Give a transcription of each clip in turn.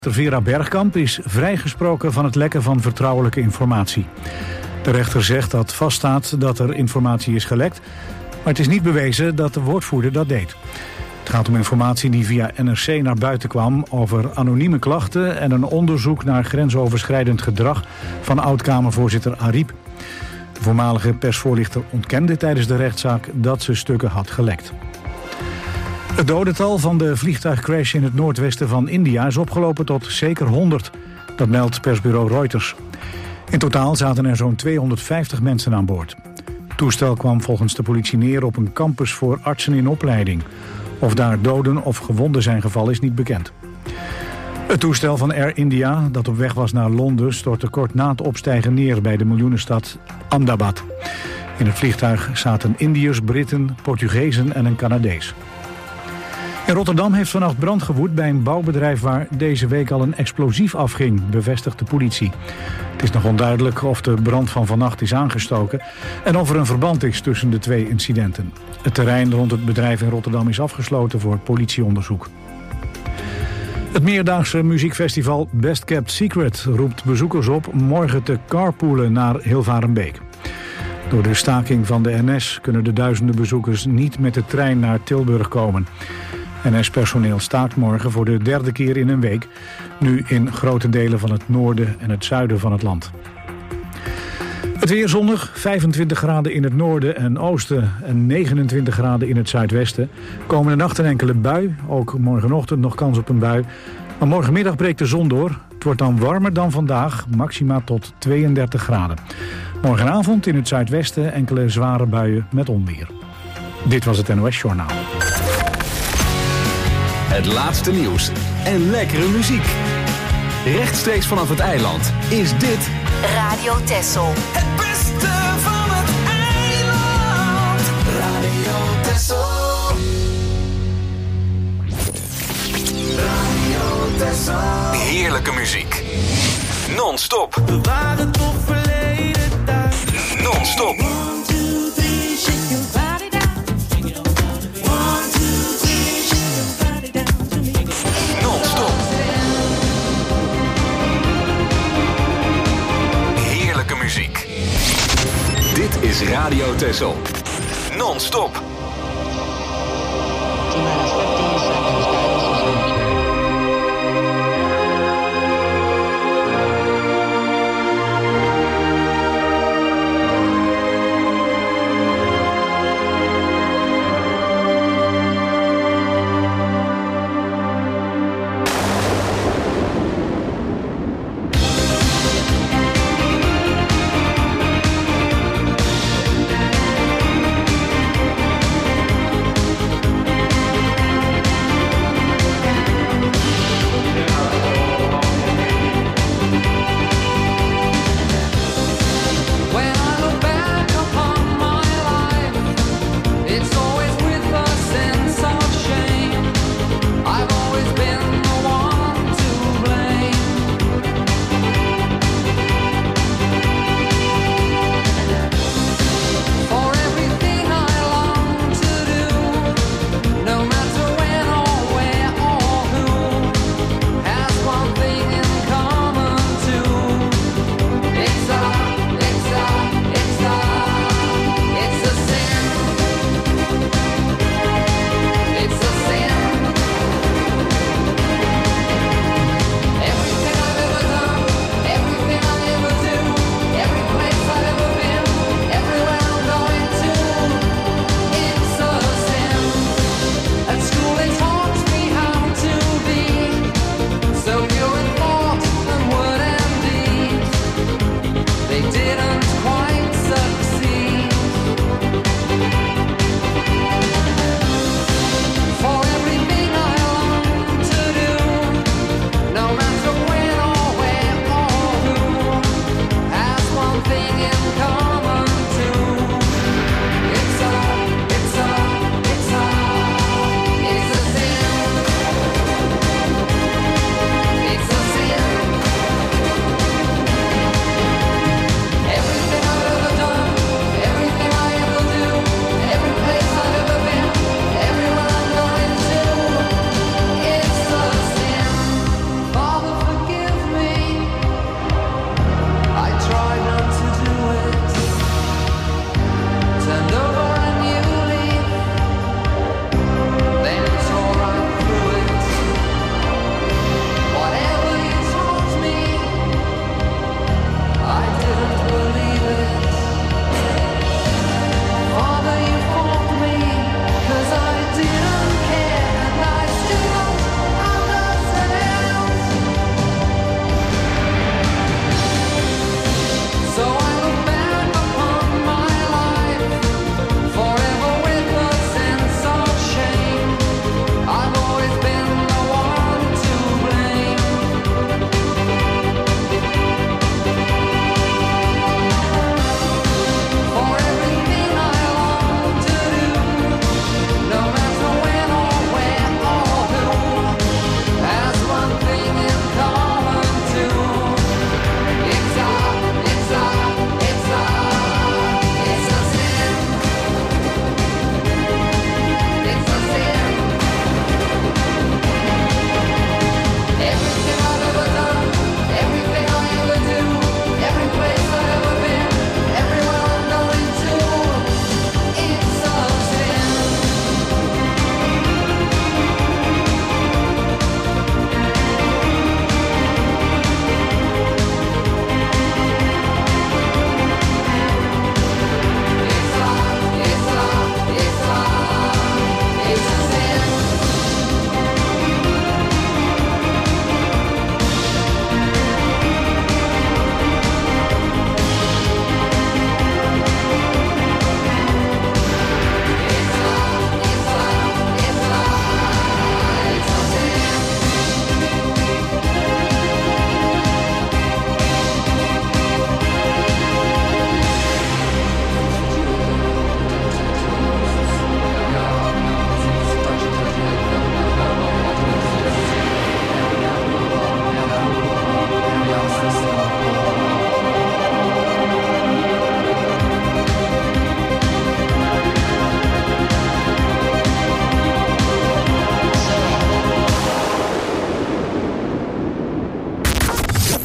Vera Bergkamp is vrijgesproken van het lekken van vertrouwelijke informatie. De rechter zegt dat vaststaat dat er informatie is gelekt, maar het is niet bewezen dat de woordvoerder dat deed. Het gaat om informatie die via NRC naar buiten kwam over anonieme klachten en een onderzoek naar grensoverschrijdend gedrag van oud-Kamervoorzitter Ariep. De voormalige persvoorlichter ontkende tijdens de rechtszaak dat ze stukken had gelekt. Het dodental van de vliegtuigcrash in het noordwesten van India is opgelopen tot zeker 100. Dat meldt persbureau Reuters. In totaal zaten er zo'n 250 mensen aan boord. Het toestel kwam volgens de politie neer op een campus voor artsen in opleiding. Of daar doden of gewonden zijn gevallen is niet bekend. Het toestel van Air India, dat op weg was naar Londen, stortte kort na het opstijgen neer bij de miljoenenstad Ahmedabad. In het vliegtuig zaten Indiërs, Britten, Portugezen en een Canadees. In Rotterdam heeft vannacht brand gewoed bij een bouwbedrijf waar deze week al een explosief afging, bevestigt de politie. Het is nog onduidelijk of de brand van vannacht is aangestoken en of er een verband is tussen de twee incidenten. Het terrein rond het bedrijf in Rotterdam is afgesloten voor politieonderzoek. Het meerdaagse muziekfestival Best Kept Secret roept bezoekers op morgen te carpoolen naar Hilvarenbeek. Door de staking van de NS kunnen de duizenden bezoekers niet met de trein naar Tilburg komen. NS-personeel staakt morgen voor de derde keer in een week, nu in grote delen van het noorden en het zuiden van het land. Het weer zonnig, 25 graden in het noorden en oosten en 29 graden in het zuidwesten. Komende nacht een enkele bui, ook morgenochtend nog kans op een bui. Maar morgenmiddag breekt de zon door. Het wordt dan warmer dan vandaag, maxima tot 32 graden. Morgenavond in het zuidwesten enkele zware buien met onweer. Dit was het NOS Journaal. Het laatste nieuws en lekkere muziek. Rechtstreeks vanaf het eiland is dit Radio Texel. Het beste van het eiland. Radio Texel. Radio Texel. heerlijke muziek. Non-stop. We waren toch verleden tijd. Non-stop. 1, 2, 3, shake your body down. 1, 2, 3, shake your body down to me. Non-stop. Heerlijke muziek. Dit is Radio Texel. Non-stop.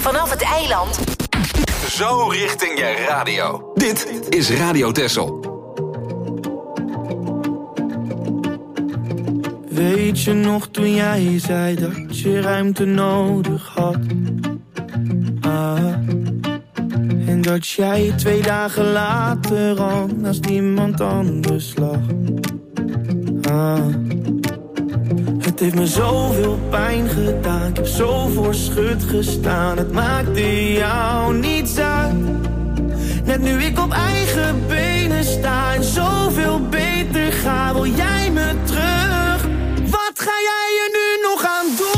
vanaf het eiland. Zo richting je radio. Dit is Radio Texel. Weet je nog toen jij zei dat je ruimte nodig had? En dat jij 2 dagen later al naast iemand anders lag. Het heeft me zoveel pijn gedaan, ik heb zo voor schut gestaan. Het maakte jou niets uit. Net nu ik op eigen benen sta en zoveel beter ga, wil jij me terug. Wat ga jij er nu nog aan doen?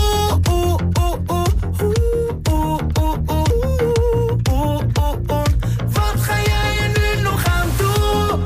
Wat ga jij er nu nog aan doen?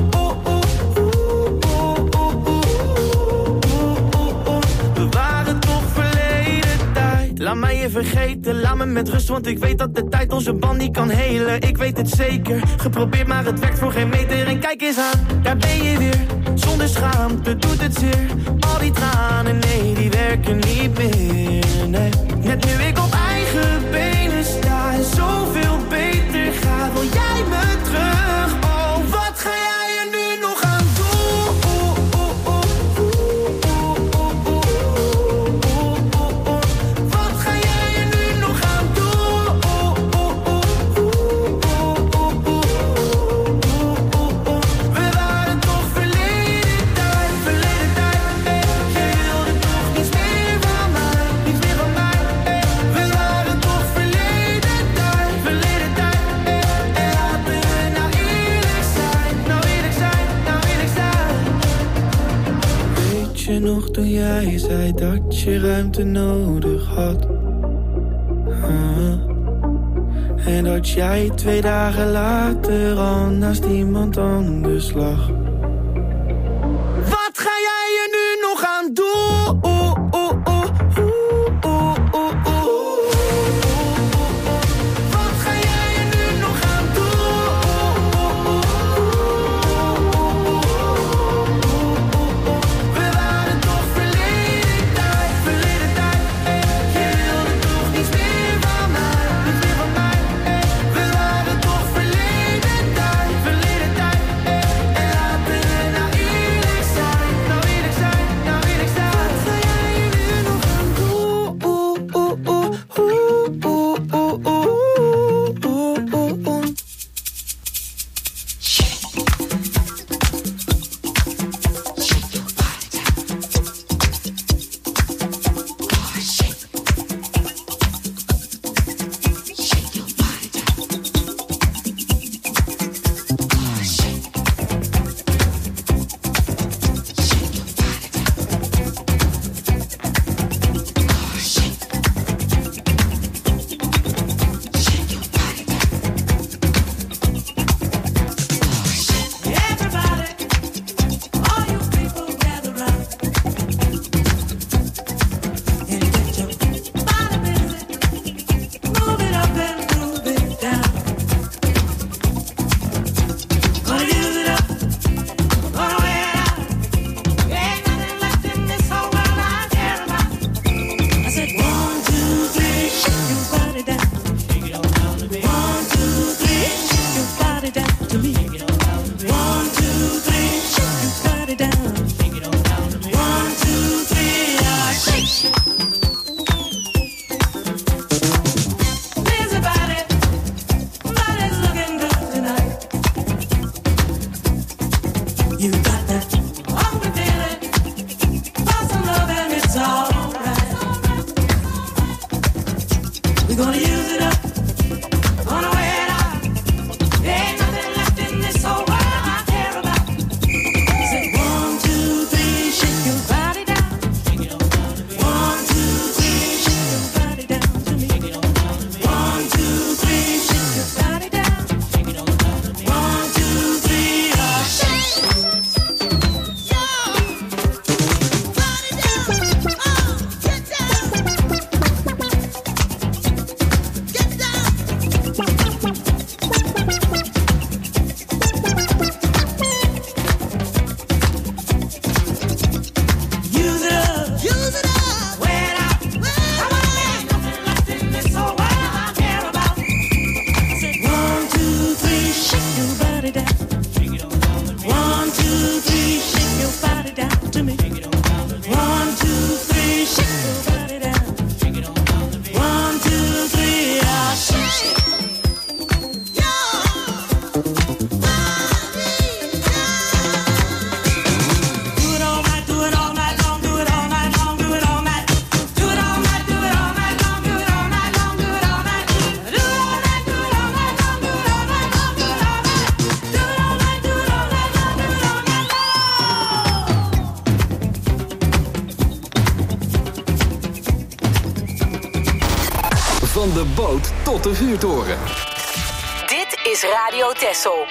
We waren toch verleden tijd. Laat mij je vergeten, laat me met rust, want ik weet dat de tijd onze band niet kan helen. Ik weet het zeker, geprobeerd maar het werkt voor geen meter. En kijk eens aan, daar ben je weer. Zonder schaamte doet het zeer. Al die tranen, nee, die werken niet meer, nee. Net nu ik op eigen benen sta en zoveel beter ga, wil jij me terug. Oh, wat ga jij er nu nog aan doen? Wat ga jij er nu nog aan doen? We waren toch verleden tijd, jij wilde toch niets meer van mij, niets meer van mij. We waren toch verleden tijd, en laten we nou eerlijk zijn, nou eerlijk zijn, nou eerlijk zijn. Weet je nog toen jij zei dat je ruimte nodig had? En dat jij 2 dagen later al naast iemand anders lag. Wat ga jij er nu nog aan doen? Wat ga jij er nu nog aan doen? We waren toch verleden tijd, jij wilde toch niets meer van mij, niets meer van mij. We waren toch verleden tijd, en laten we nou eerlijk zijn, nou eerlijk zijn, nou eerlijk zijn. Wat ga jij er nu nog aan doen? Van de boot tot de vuurtoren. Dit is Radio Texel.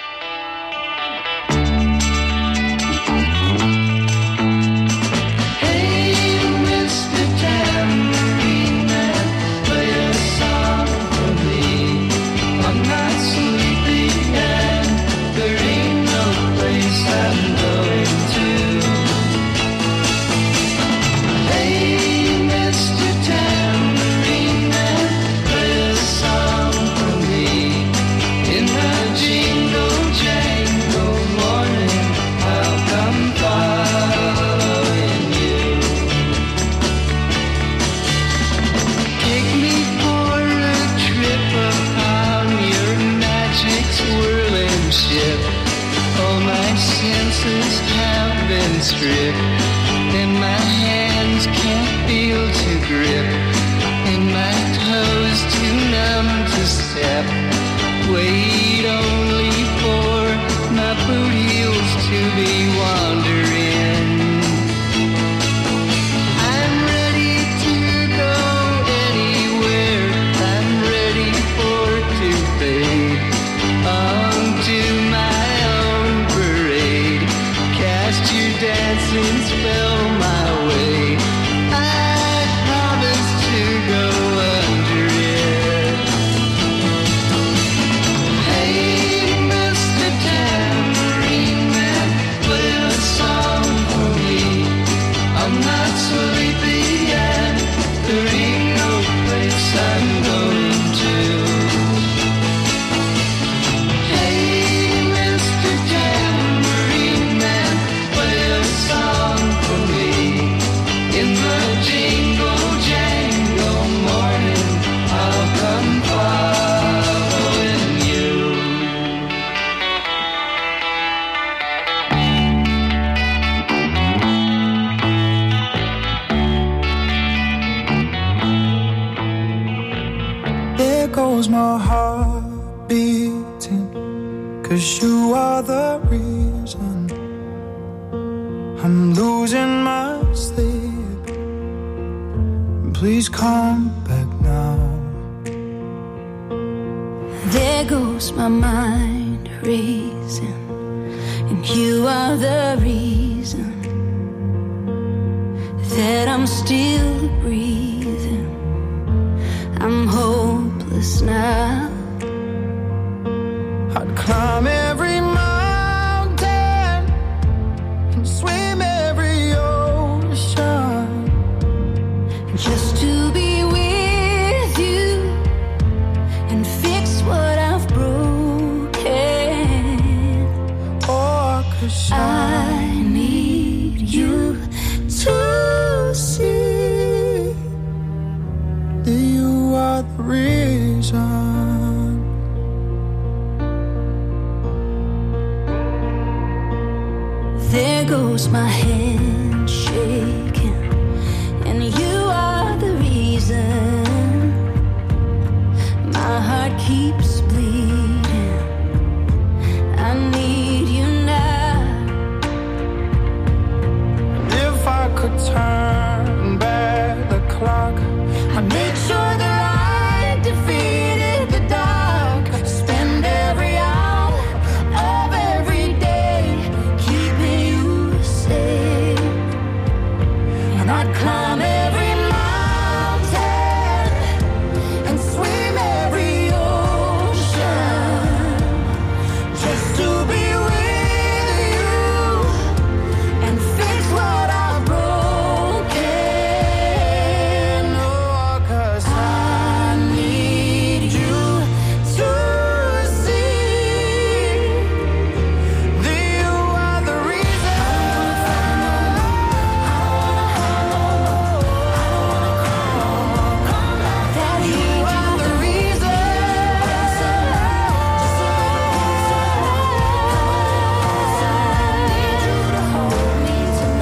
Stripped, and my hands can't feel to grip, and my toes too numb to step. Wait only for my boot heels to be wandering. I'm ready to go anywhere. I'm ready for to fade onto my own parade. Cast your dancing spell my way. I promise to go under it. Hey, Mr. Tambourine Man, play a song for me. I'm not sleepy yet. There ain't no place I'm going to. Hey, Mr. Tambourine Man, play a song for me. In the jingle jangle morning, I'll come following you. There goes my heart beating, 'cause you are the reason I'm losing my sleep. Please come back now. There goes my mind racing, and you are the reason that I'm still breathing. I'm hopeless now. I'd climb every mountain and swim every ocean Just to be with you and fix what I've broken. or 'cause I need you to see that you are the reason. There goes my hand shaking, and you are the reason my heart keeps bleeding. I need you now. If I could turn back the clock, I'd make sure that I defeated the dark. Spend every hour of every day keeping you safe, and I'd climb every mountain and swim every ocean just to be with you and fix what I've broken. Oh, 'cause I need you to see that you are the reason. That you are the reason. I need you to hold me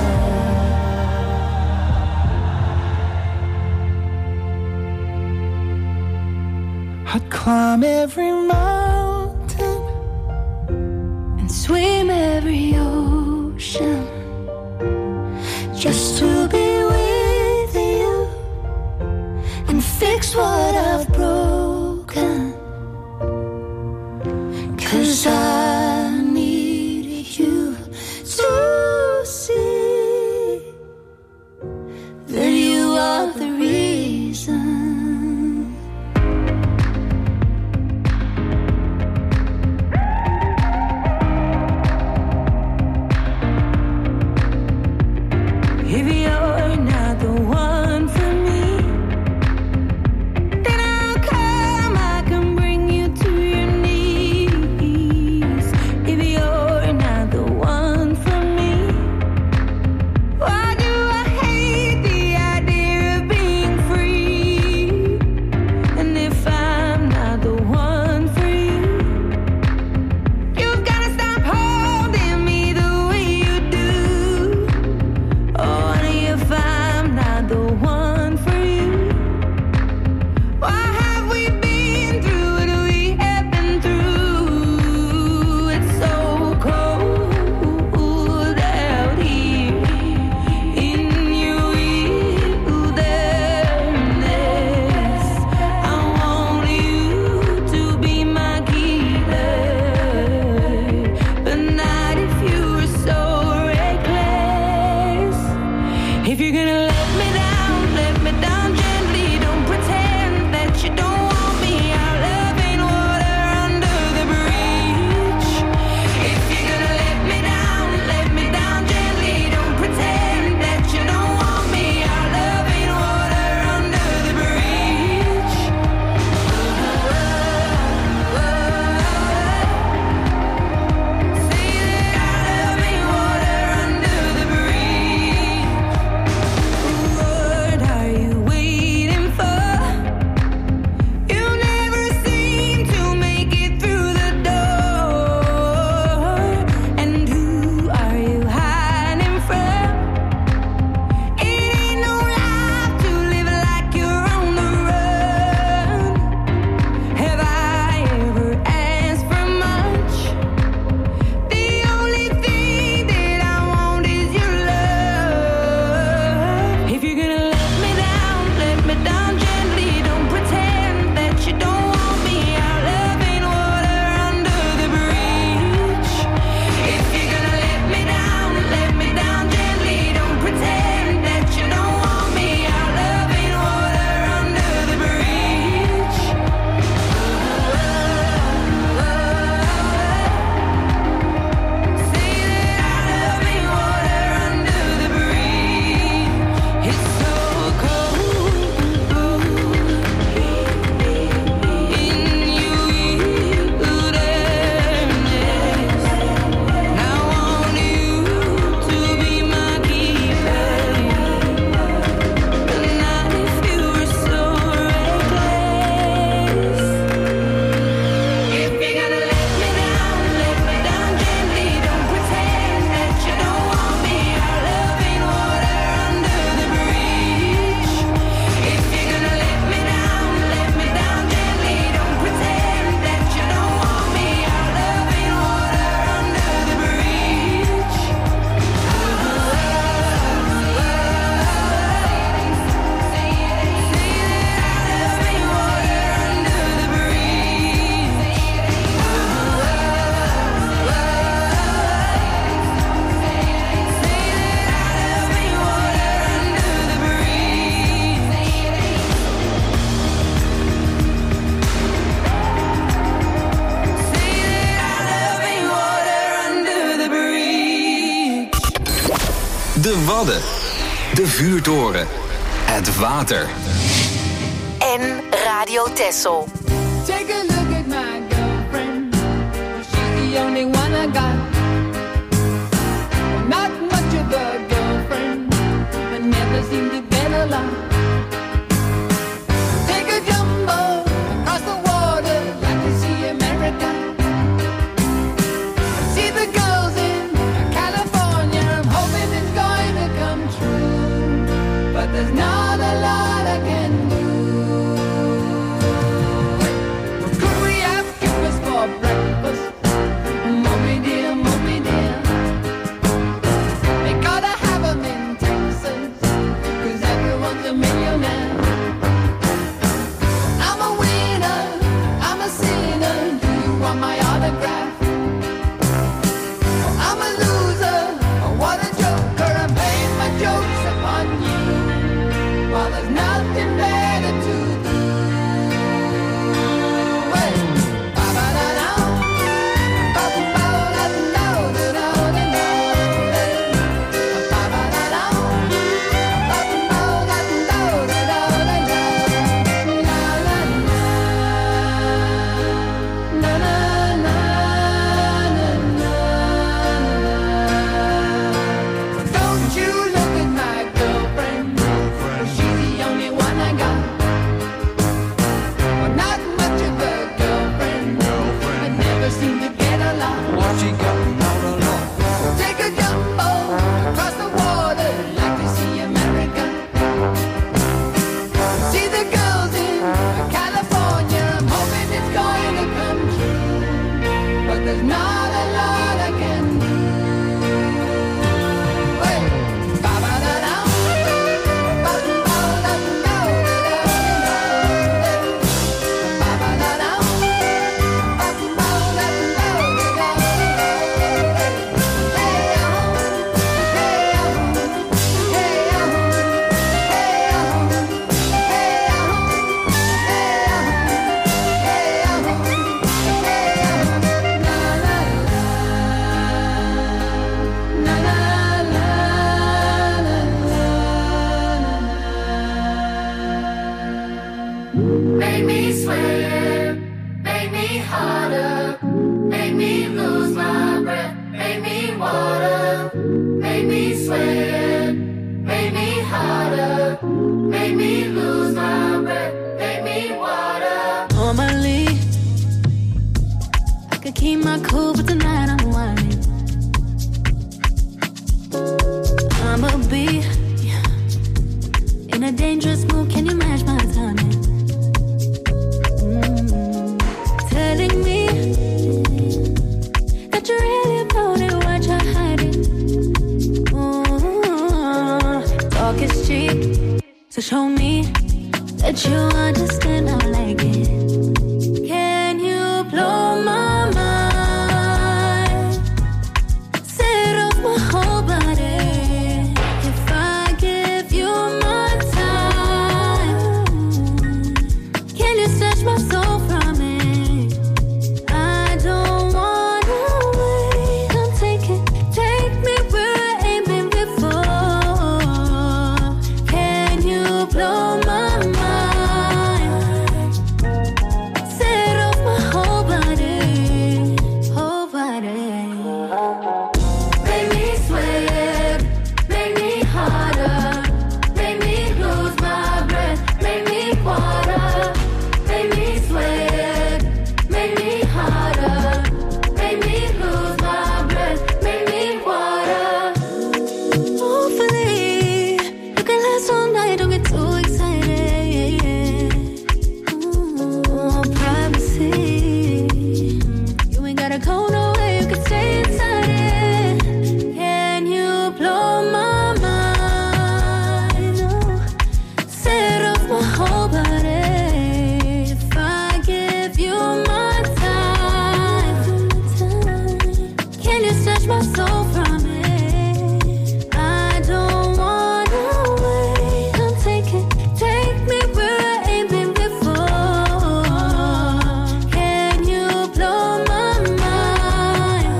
tonight. I'd climb every mountain And swim every ocean just to be with you and fix fix what I've broken. 'Cause I need you to see that you are the reason. If you're not the one for me, then I'll come, I can bring you to your knees. If you're not the one for me, why do I hate the idea of being free? And if I'm not the one for you, you've gotta stop holding me the way you do. Oh, honey, if I'm not the one for you, why have we been through what we have been through? It's so cold out here in your wilderness. I want you to be my keeper, but not if you were so reckless. If you're gonna let me down gently. Don't pretend that you don't want me. Our love ain't water under the bridge. If you're gonna let me down gently. Don't pretend that you don't want me. Our love ain't water under the bridge. Say that our love ain't water under the bridge. What are you waiting for? You never seem to make it through the door. And who are you hiding from? It ain't no life to live like you're on the run. Have I ever asked for much? The only thing that I want is your love. If you're gonna let me down gently. Don't pretend that you don't want me. Our love ain't water under the bridge. If you're gonna let me down gently. Don't pretend that you don't want me. Our love ain't water under the bridge. Say that our love ain't water under the bridge. It's so cold in your wilderness. I want you to be my keeper, but not if you were so reckless. If you're gonna let me down gently. Don't pretend that you don't want me. Our love ain't water under the bridge. If you're gonna let me down gently. Don't pretend that you don't want me. Our love ain't water under the bridge. Say that our love ain't water under the bridge. De Wadden. De vuurtoren. Het water. En Radio Texel. Take a look at my girlfriend. She's the only one I got. Not much of a girlfriend, but never seem to get along. Take a jumbo across the water, like to see America. See the girls in California. I'm hoping it's going to come true, but there's not a lot I can do. Could we have breakfast for breakfast? Mommy dear, mommy dear. We gotta have 'em in Texas, 'cause everyone's a make me lose my breath, make me water, make me sweat, make me harder, make me lose my breath, make me water. Normally, I could keep my cool, but tonight I'm whining. I'ma be in a dangerous mood, can you match my timing? Telling me that you really about it, what you're hiding. Talk is cheap, so show me that you understand I like it. Can you blow my mind? Set off my whole body. If I give you my time, can you snatch my soul from it? I don't wanna wait. Come take me where I ain't been before. Can you blow my mind? Set off my whole body, whole body. Make me sweat, make me harder, make me lose my breath, make me water, make me sweat, make me harder, make me lose my breath, make me water. Hopefully, you can last all night, don't get too excited. Privacy, you ain't gotta go nowhere, you can stay inside it. Can you blow my mind? Set off my whole body. If I give you my time, can you snatch my soul from it? I don't wanna wait. Come take me where I ain't been before. Can you blow my mind?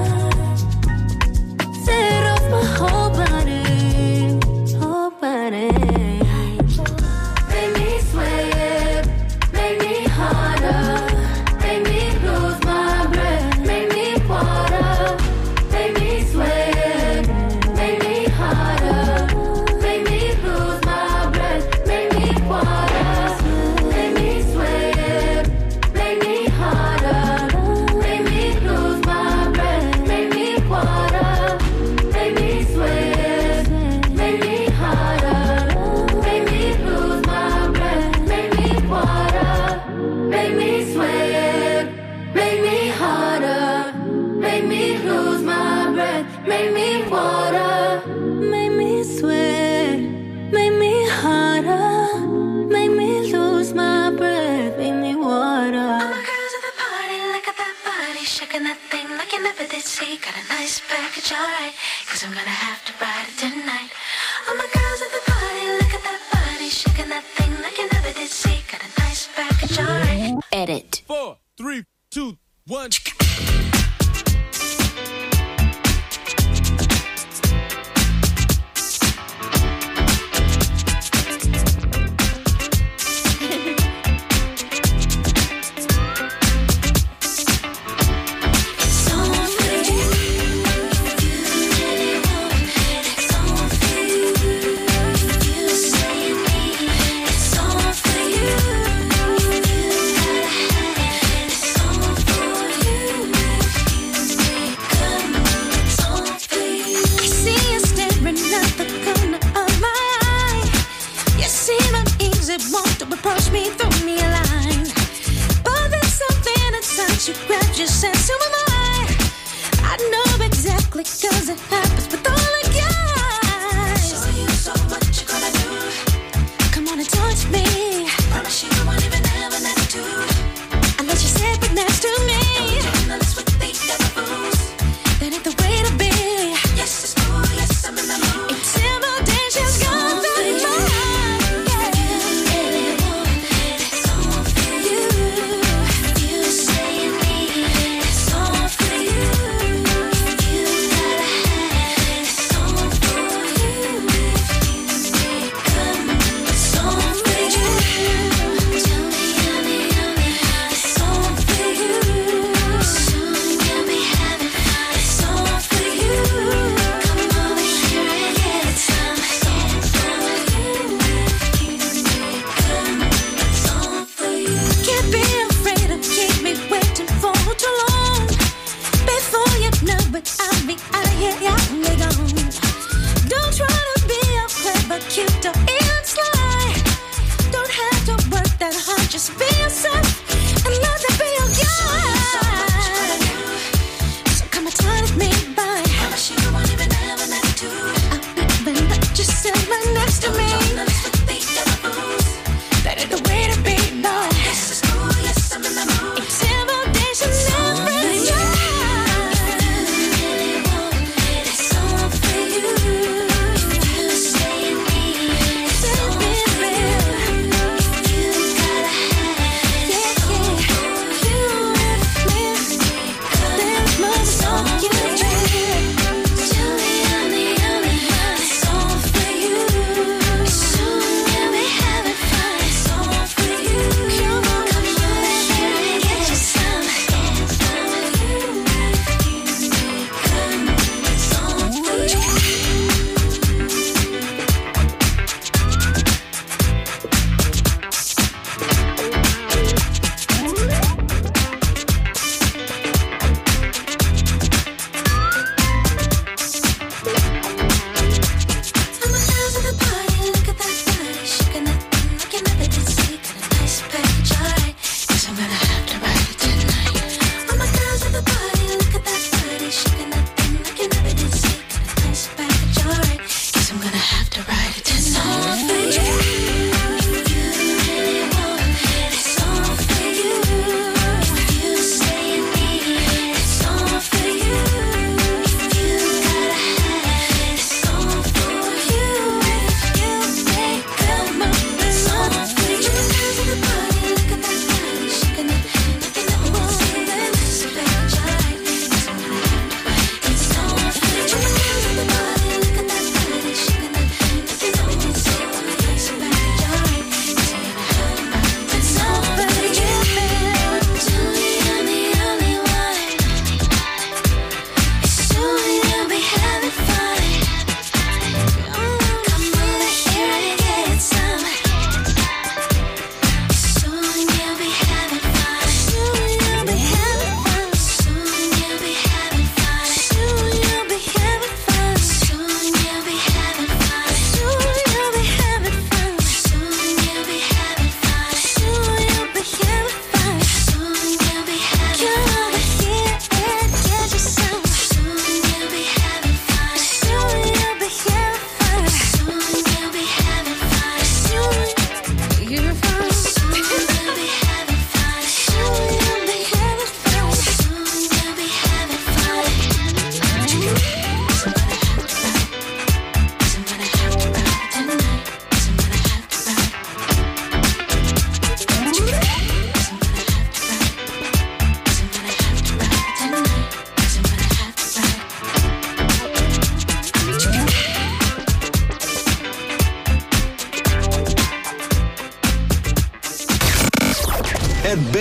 Set off my whole body, whole body. Make me sweat, make me harder, make me lose my breath, make me water, make me sweat, make me harder, make me lose my breath, make me water, make me sweat, make me harder, make me lose my breath, make me water, make me sweat, make me harder, make me lose my breath, make me water, make me sweat, make me harder, make me lose my breath, make me water. Make me sweat, make me harder, make me lose my breath, make me water. All my girls at the party, look at that body, shaking that thing like you never did see. Got a nice package, alright, cause I'm gonna have to ride it tonight. All my girls at the party, look at that body, shaking that thing like you never did see. Got a nice package, alright. Edit. 4, 3, 2, 1. It's all for you, if you really want. It's all for you, if you say you need. It's all for you, if you gotta have it. It's all for you, if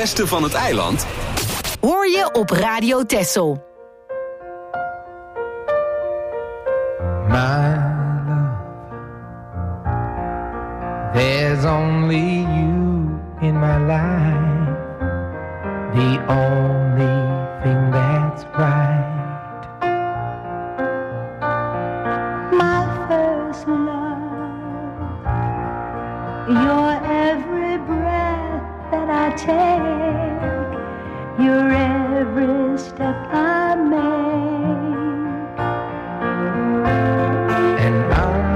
beste van het eiland Hoor je op Radio Texel. My love, there's only you in my life, the only thing that's right. My first love, your every breath that I take, your every step I make. And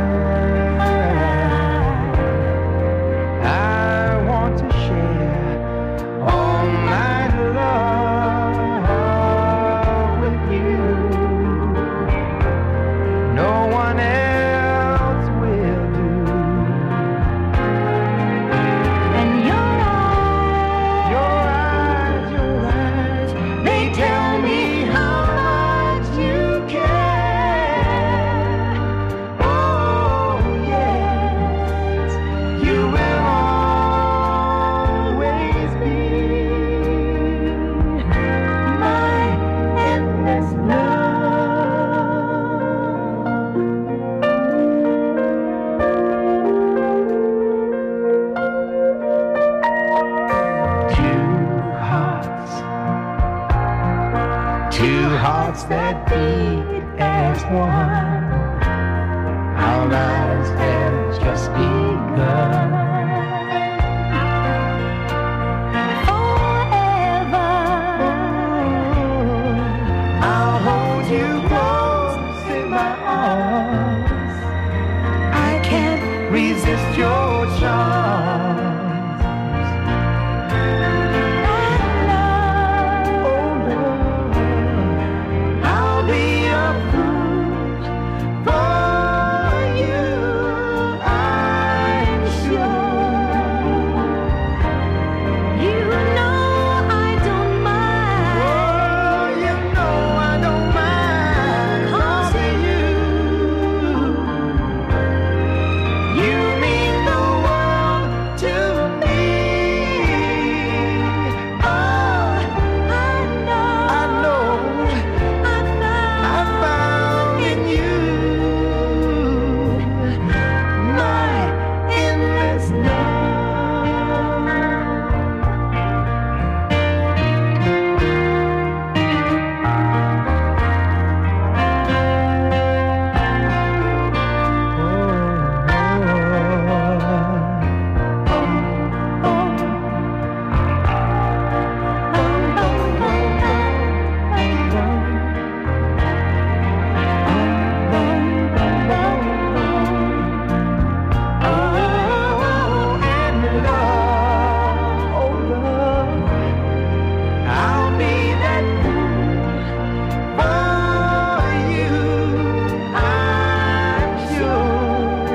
I want to share all my love with you. No one else will do. And your eyes, they tell me how much you care. Oh yes, you will always be my endless Two hearts that beat as one. Our lives have just begun. forever. I'll hold you close in my arms. I can't resist your charms. Oh love, I'll be a fool for you, I'm sure. You know I don't mind. Oh, you know I don't mind, 'cause of you. You mean the world to me. Oh, I know I found in you my endless I'll be that fool for you, I'm sure.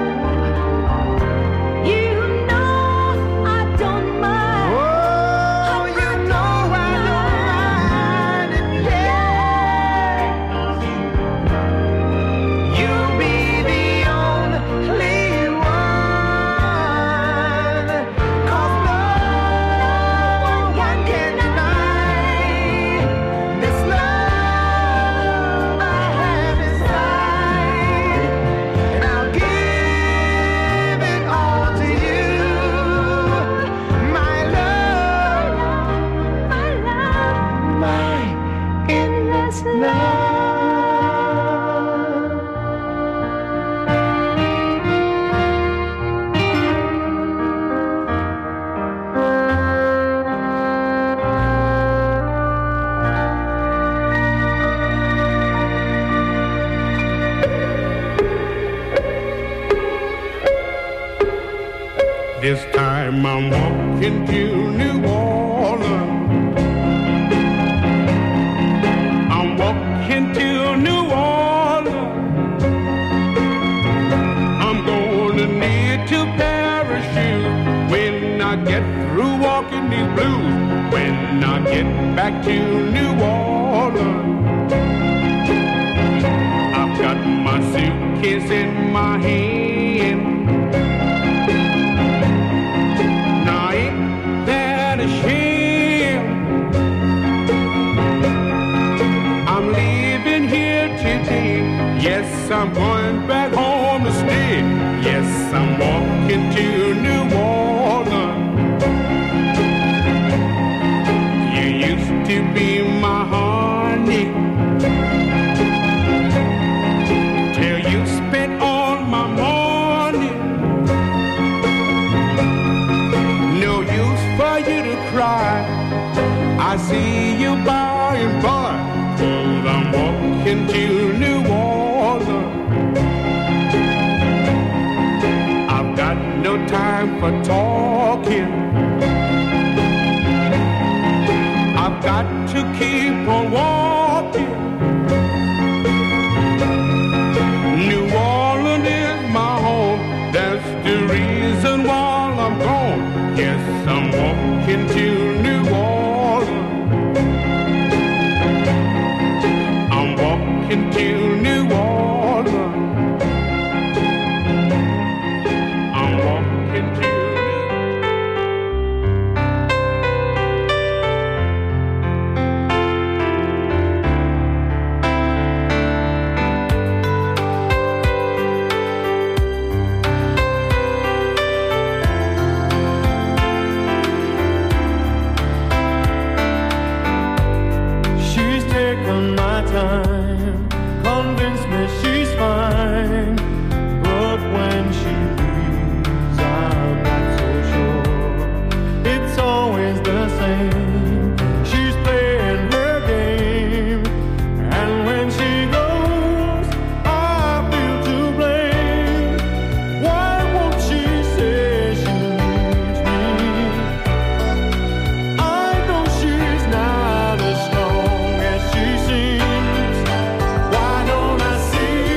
You know I don't mind. Oh, you know I don't mind, and yes, you'll be the only one, 'cause no one can deny this love I have inside, and I'll give it all to you, my love, my endless love. This time I'm walking to New Orleans. I'm walking to New Orleans. I'm gonna need to parachute when I get through walking these blues. When I get back to New Orleans, I've got my suitcase in my hand. Now ain't that a shame? I'm going back home to stay. Yes, I'm walking to New Orleans. You used to be my honey, till you spent all my money. No use for you to cry, I see you by and by, 'cause I'm walking to New Orleans. I've got no time for talking, I've got to keep on walking. New Orleans is my home, that's the reason why I'm gone. Yes, I'm walking to New Orleans. I'm walking to New Orleans. I'm walking to She's taken my time, convinced me she's fine, but when she leaves, I'm not so sure. It's always the same. She's playing her game, and when she goes, I feel to blame. Why won't she say she needs me? I know she's not as strong as she seems. Why don't I see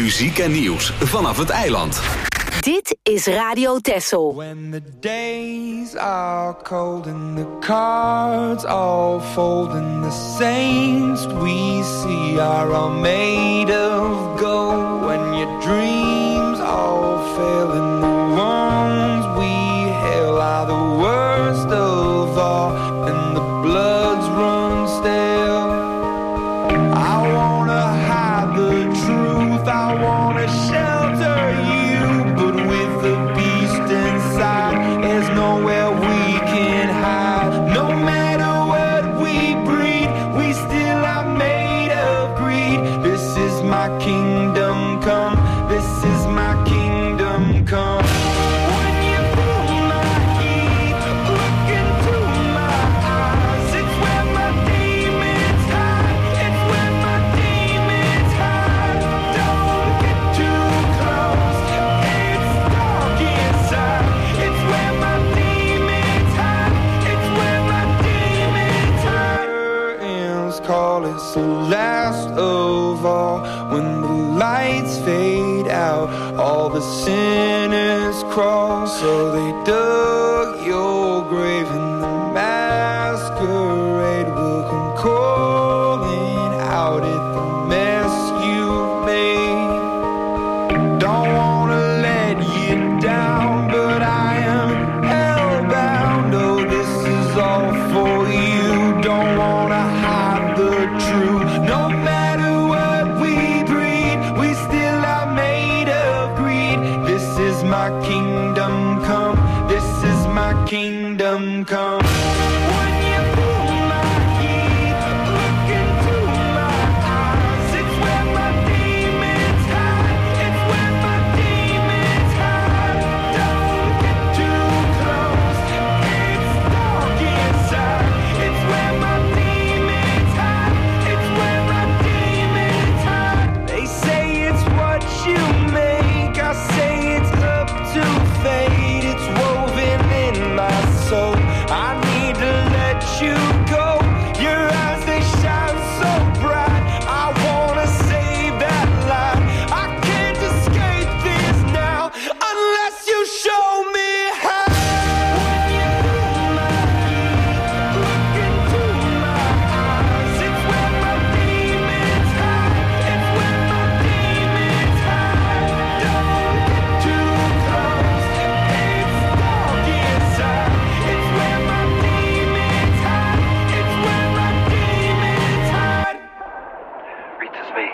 muziek en nieuws vanaf het eiland. Dit is Radio Texel. When the days are cold and the cards all fold and the saints we see are all made of gold. When your dreams all fail and the ones we hail are the worst of all and the bloods run stale. I wanna hide the truth, I wanna shelter you, but with the beast inside, there's nowhere we can hide. No matter what we breed, we still are made of greed. This is my kingdom come, this is my kingdom come. When you feel my heat, look into my eyes, it's where my demons hide, it's where my demons hide. Don't get too close, it's dark inside, it's where my demons hide, it's where my demons hide. Curtains call, it's the last of all. When the lights fade out, all the sinners crawl. So they dug your grave and the masquerade will come calling out at the mess you've made. Don't wanna let you down, but I am hellbound. Oh, this is all for you. Don't wanna hide the truth. No matter what we breed, we still are made of greed. This is my kingdom come, this is my kingdom come. When you feel my heat, look into my eyes, it's where my demons hide, it's where my demons hide. Don't get too close, it's dark inside, it's where my demons hide, it's where my demons hide. They say it's what you make, I say it's up to fate, it's woven in my soul. I need to let you go. Your eyes, they shine so bright. I wanna save that light. I can't escape this now unless you show me how. When you feel my heat, look into my eyes, it's where my demons hide, it's where my demons hide. Don't get too close, it's dark inside, it's where my demons hide, it's where my demons hide. Reaches me.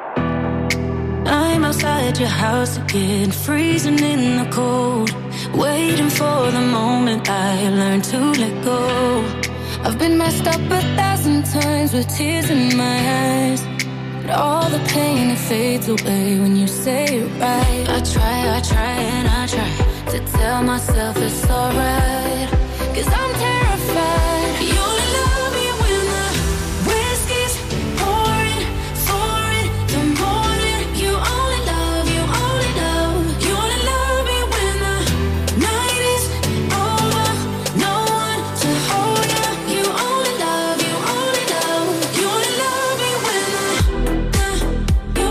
I'm outside your house again, freezing in the cold, waiting for the moment I learn to let go. I've been messed up 1,000 times with tears in my eyes, but all the pain, it fades away when you say it right. I try and I try to tell myself it's alright, 'cause I'm terrified. You only love me when the whiskey's pouring, foreign, the morning. You only love, you only love. You only love me when the night is over, no one to hold you. You only love, you only love. You only love me when the you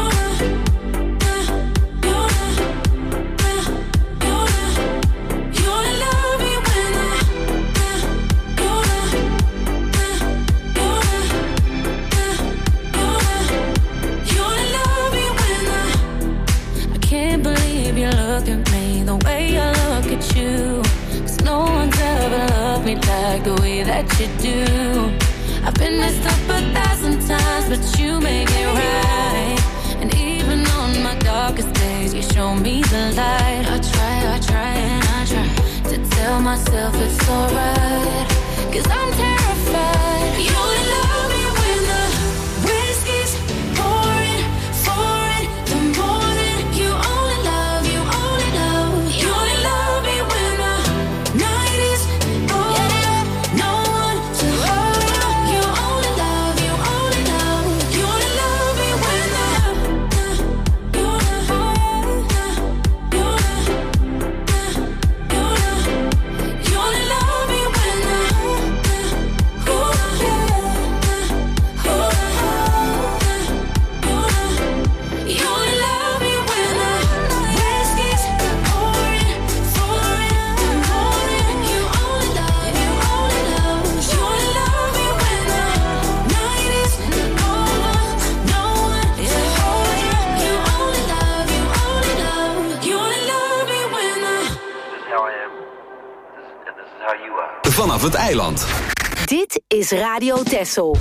only love me when the you only love me when the I can't believe you look at me the way I look at you, 'cause no one's ever loved me like the way that you do. I've been messed up 1,000 times, but you make it right. And even on my darkest days, you show me the light. I try and I try to tell myself it's alright, 'cause I'm terrified. You only love me when the whiskey's pouring, foreign, the morning. You only love, you only love. You only love me when the night is over, no one to hold you. You only love, you only love. You only love me when the you only love me when the vanaf het eiland. Dit is Radio Texel.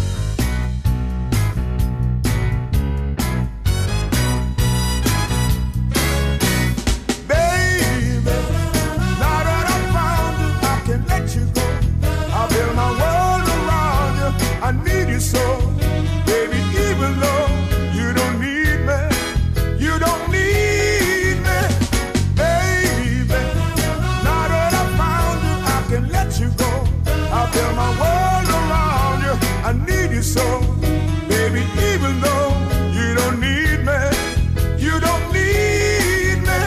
I need you so, baby, even though you don't need me, you don't need me, baby. Now that I found you, I can let you go. I build my world around you. I need you so, baby, even though you don't need me, you don't need me.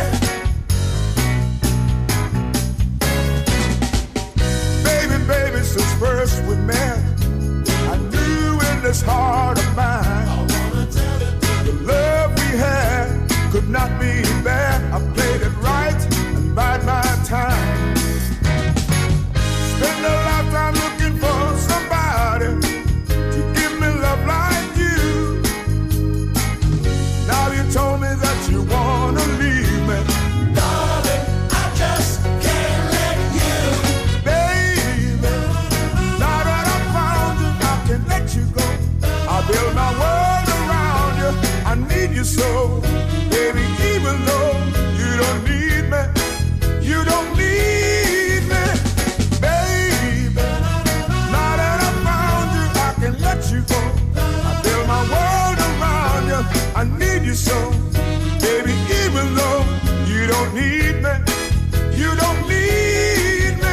Baby, baby, since first we met, this heart of mine, the love we had could not be bad. I played it right and bide my time. Spend a lifetime looking for somebody to give me love like you. Now you told me that you wanna leave me, darling, I just can't let you. Baby, now that I found you, I can let you go. I build my world around you. I need you so, baby, even though you don't need me, you don't need me, baby. Now that I found you, I can let you go. I build my world around you. I need you so, baby, even though you don't need me, you don't need me.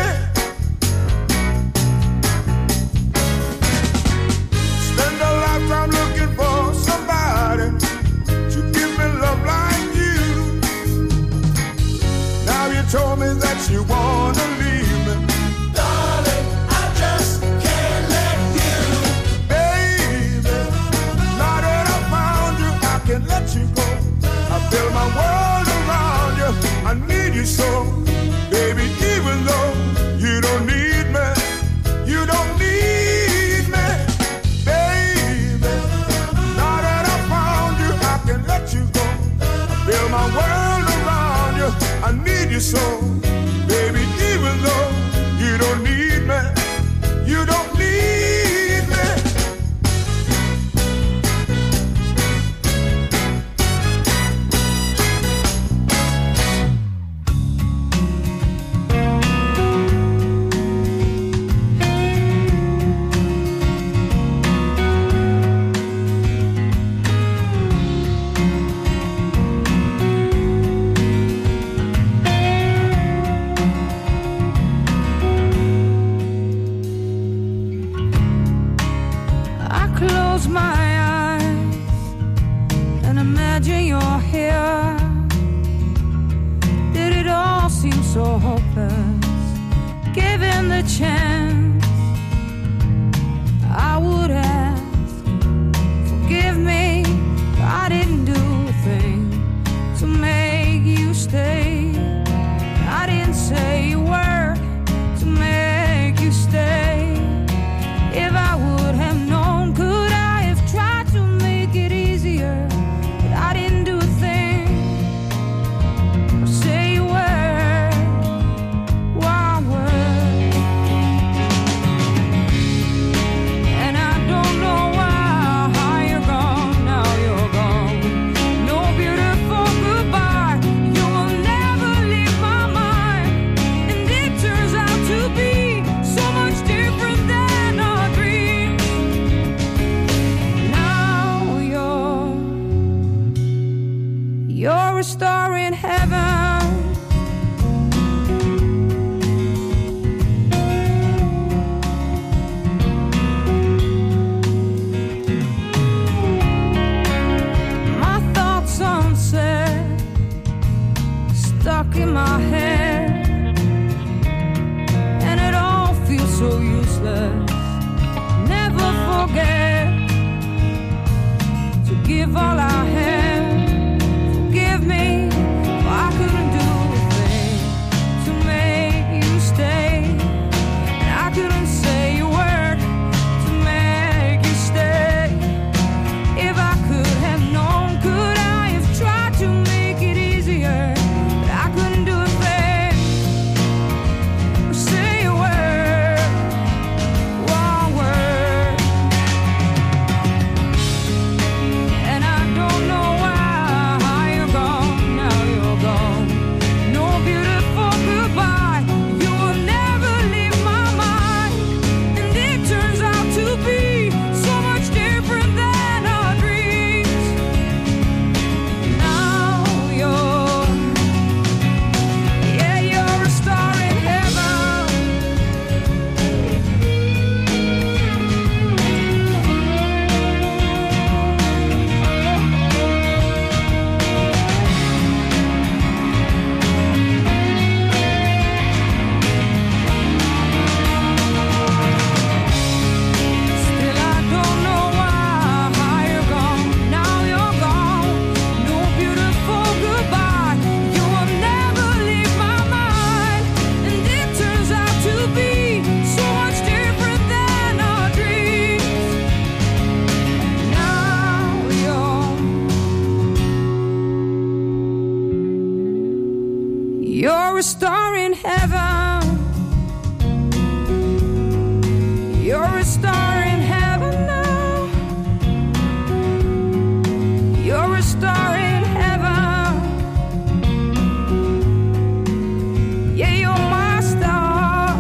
Spend a lifetime looking for somebody to give me love like you. Now you told me that you wanna leave me, darling, I just can't let you. Baby, now that I found you, I can let you go. I build my world around you. I need you so, baby, even though you don't need me, you don't need me. Let you go. I build my world around you. I need you so, baby, even though you don't need me, you don't need me. So hopeless, given the chance, I would ask, forgive me, I didn't do a thing to make you stay. I didn't say a word to make you stay. If I would have known, could I have tried to make it easier? But I didn't do a thing or say a word. You're a star in heaven. My thoughts unsaid, stuck in my head, and it all feels so useless. Never forget to give all I have. Me, I could star in heaven. You're a star in heaven now. You're a star in heaven. Yeah, you're my star.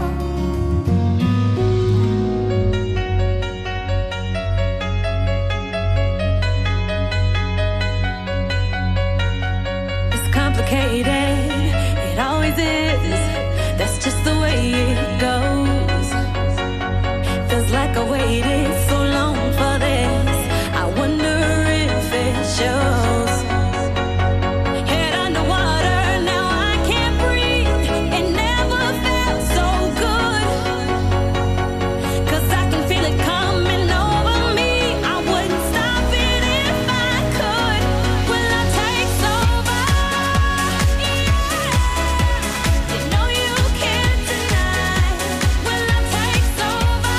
It's complicated. It always is. That's just the way it goes. Feels like I waited so long for this. I wonder if it shows. Head underwater, now I can't breathe. It never felt so good. 'Cause I can feel it coming over me. I wouldn't stop it if I could. Will I take over? You know you can't deny. Will I take over?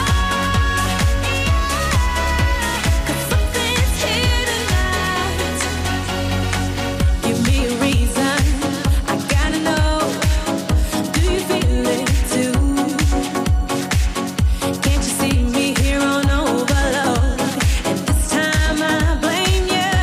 'Cause something's here tonight. Give me a reason, I gotta know. Do you feel it too? Can't you see me here on overload? And this time I blame you.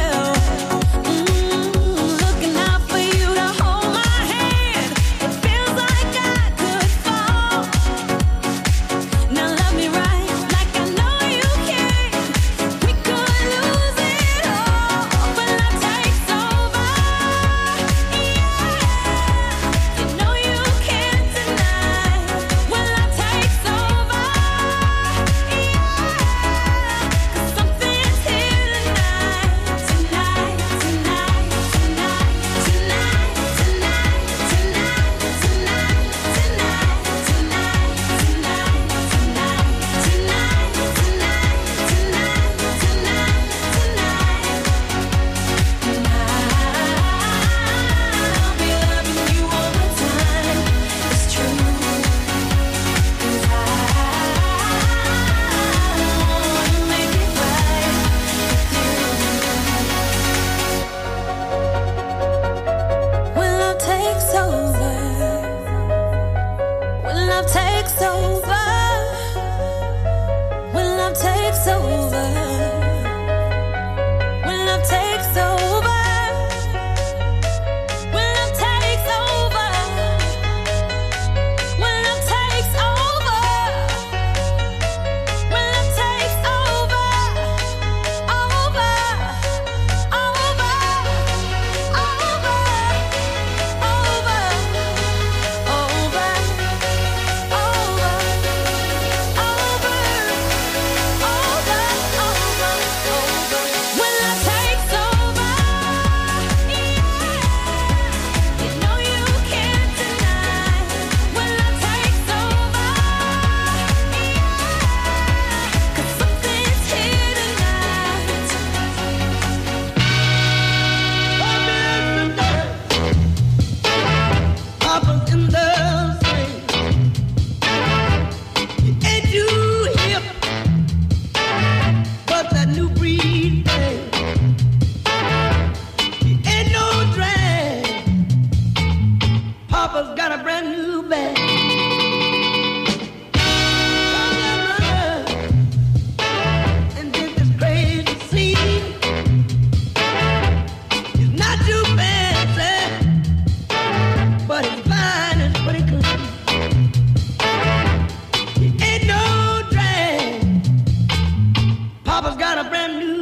Looking out for you to hold my hand. It feels like I could fall. Now love me right, like I know you can. We could lose it all. Will I take over? You know you can't deny. Will I take over? 'Cause something's here tonight, tonight, tonight, tonight, tonight, tonight, tonight, tonight, tonight, tonight, I'll be loving you all the time. It's true. 'Cause I wanna make it right with you. When love takes over, when love takes over, when love takes over, when love takes over, when love takes over, when love takes over, when love takes over, over, over, Papa's in the swing. You ain't too hip, but that new breed thing. You ain't no drag. Papa's got a brand new bag. And this is crazy scene. It's not too fancy, but it's fine and pretty clean. It ain't no drag. Papa's got a brand new